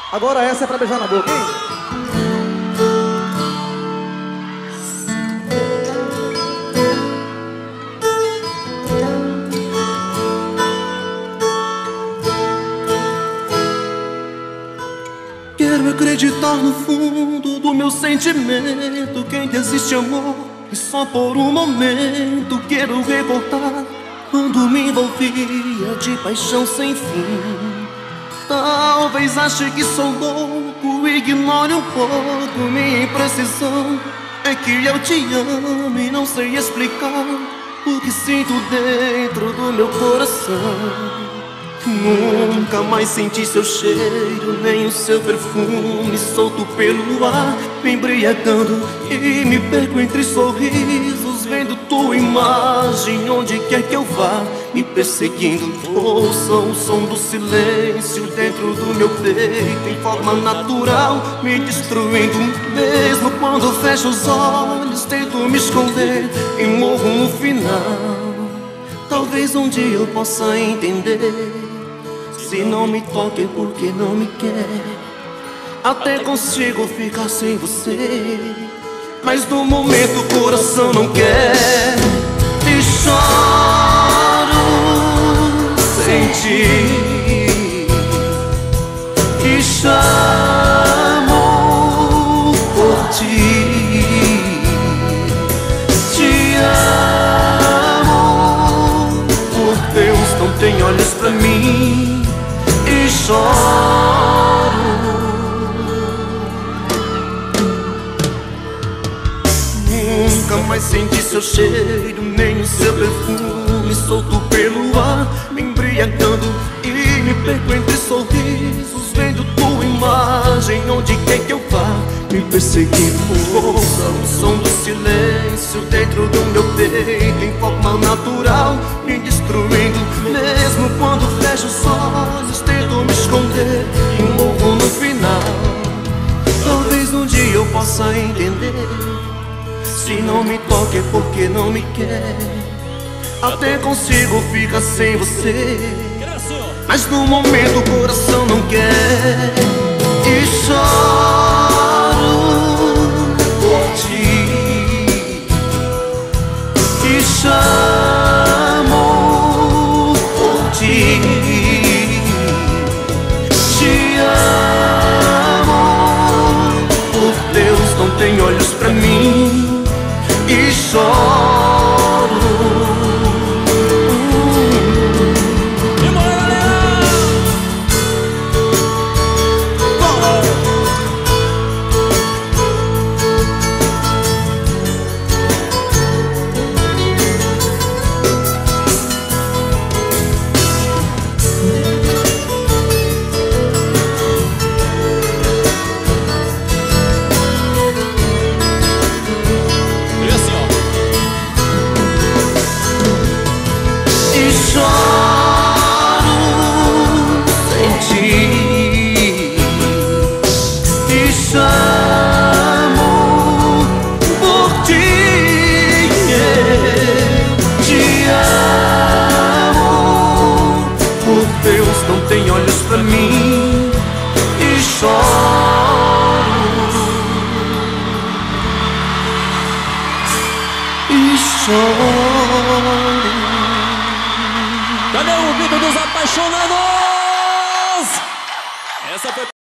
Agora essa é pra beijar na boca, hein? Quero acreditar no fundo do meu sentimento que ainda existe amor, e só por um momento quero recordar quando me envolvia de paixão sem fim. Talvez ache que sou louco, ignore um pouco minha imprecisão. É que eu te amo e não sei explicar o que sinto dentro do meu coração. Nunca mais senti seu cheiro, nem o seu perfume solto pelo ar, me embriagando e me perco entre sorrisos, vendo tua imagem onde quer que eu vá, me perseguindo. Ouça o som do silêncio dentro do meu peito em forma natural, me destruindo. Mesmo quando fecho os olhos, tento me esconder e morro no final. Talvez um dia eu possa entender. Se não me toca é porque não me quer. Até consigo ficar sem você, mas no momento o coração não quer. E choro sem ti, e chamo por ti. Te amo, por Deus, não tem olhos pra mim. E choro. Nunca mais senti seu cheiro, nem o seu perfume solto pelo ar, me embriagando e me perco entre sorrisos, vendo tua imagem onde quer que eu vá, me perseguindo. Ouça o som do silêncio dentro do meu peito em forma natural, me destruindo. Mesmo quando fecho os olhos, tento me esconder e morro no final. Talvez um dia eu possa entender. Se não me toca é porque não me quer. Até consigo ficar sem você, mas no momento o coração não quer. E choro por ti, e chamo por ti. Te amo, por Deus, não tem olhos pra mim. E choro. Não tem olhos pra mim. E choro. E choro. Cadê o grito dos apaixonados? Essa foi